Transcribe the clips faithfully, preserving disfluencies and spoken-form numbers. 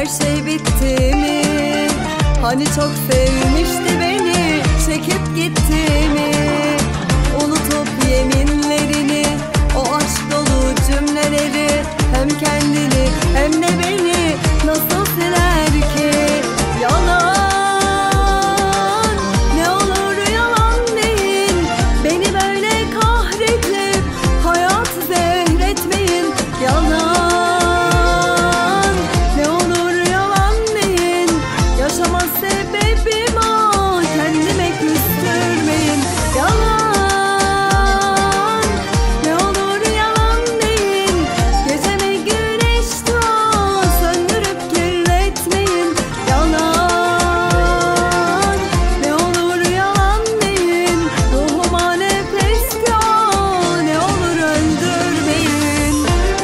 her şey bitti mi? Hani çok sevmişti beni, çekip gitti mi? Unutup yeminlerini, o aşk dolu cümleleri, hem kendini hem de beni nasıl siler ki? Yalan, ne olur yalan deyin, beni böyle kahredip hayatı zehretmeyin. Yalan, ne olur yalan deyin, yaşama sebebim o, kendime küstürmeyin. Yalan, ne olur yalan deyin, geceme güneş doğ, söndürüp kirletmeyin. Yalan, ne olur yalan deyin, ruhuma nefes yok, ne olur öldürmeyin.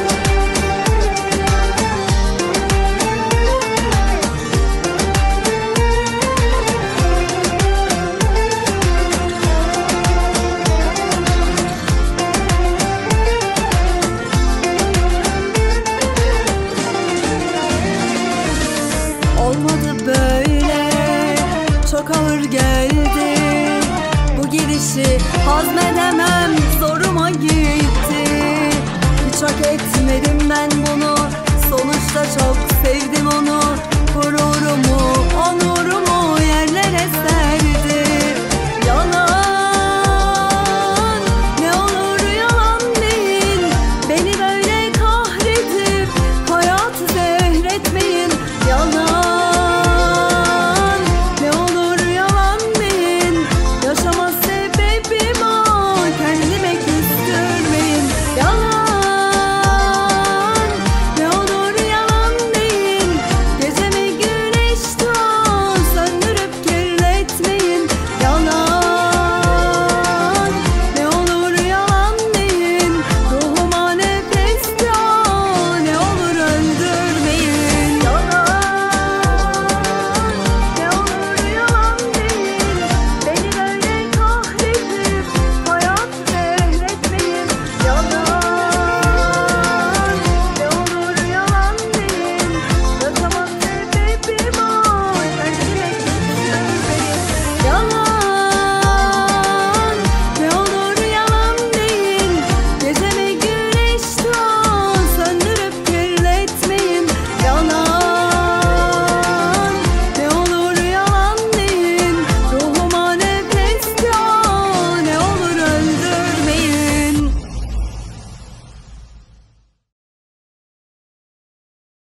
Olmadı böyle, çok ağır geldi, bu gidişi hazmedemem, zoruma gitti. Hiç hak etmedim ben bunu, sonuçta çok sevdim onu. Gururumu, onurumu